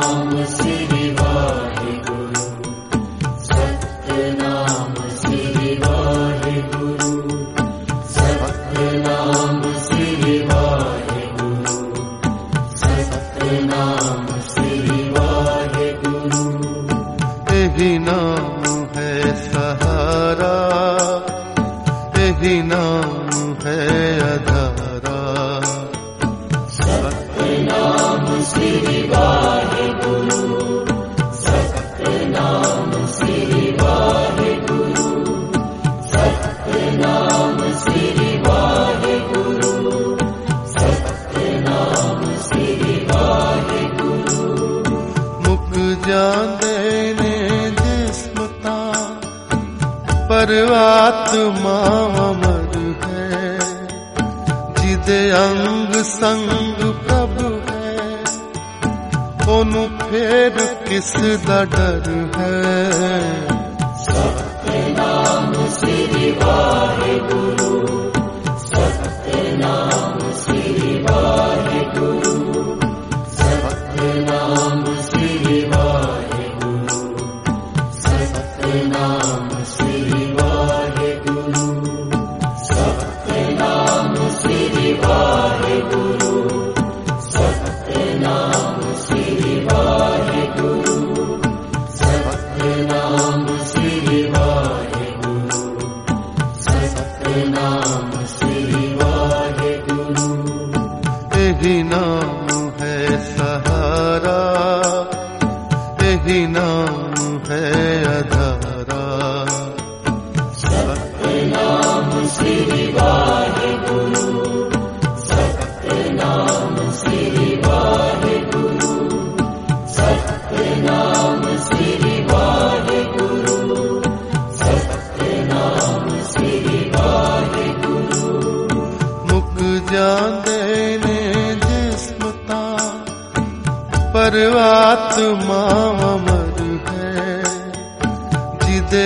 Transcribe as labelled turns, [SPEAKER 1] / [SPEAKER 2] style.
[SPEAKER 1] यही नाम है सहारा, यही नाम है आधारा।
[SPEAKER 2] सतनाम श्री वाहेगुरु, सतनाम श्री वाहेगुरु, सतनाम श्री वाहेगुरु, सतनाम श्री वाहेगुरु।
[SPEAKER 1] मुक जांदे ने जिस्म तां, पर आत्मा अमर है। जिदे अंग संग प्रभु है, ओनू फेर किस दा डर है।
[SPEAKER 2] सतनाम श्री वाहेगुरु, सतनाम श्री वाहेगुरु, सतनाम श्री वाहेगुरु, सतनाम श्री वाहेगुरु, सतनाम श्री वाहेगुरु, सतनाम श्री वाहेगुरु, सतनाम श्री वाहेगुरु, सतनाम श्री वाहेगुरु।
[SPEAKER 1] यही नाम है सहारा, यही नाम है आधारा।
[SPEAKER 2] सतनाम श्री वाहेगुरु, सतनाम श्री वाहेगुरु, सतनाम श्री वाहेगुरु, सतनाम श्री वाहेगुरु।
[SPEAKER 1] मुक जांदे ने जिस्म तां, पर आत्मा अमर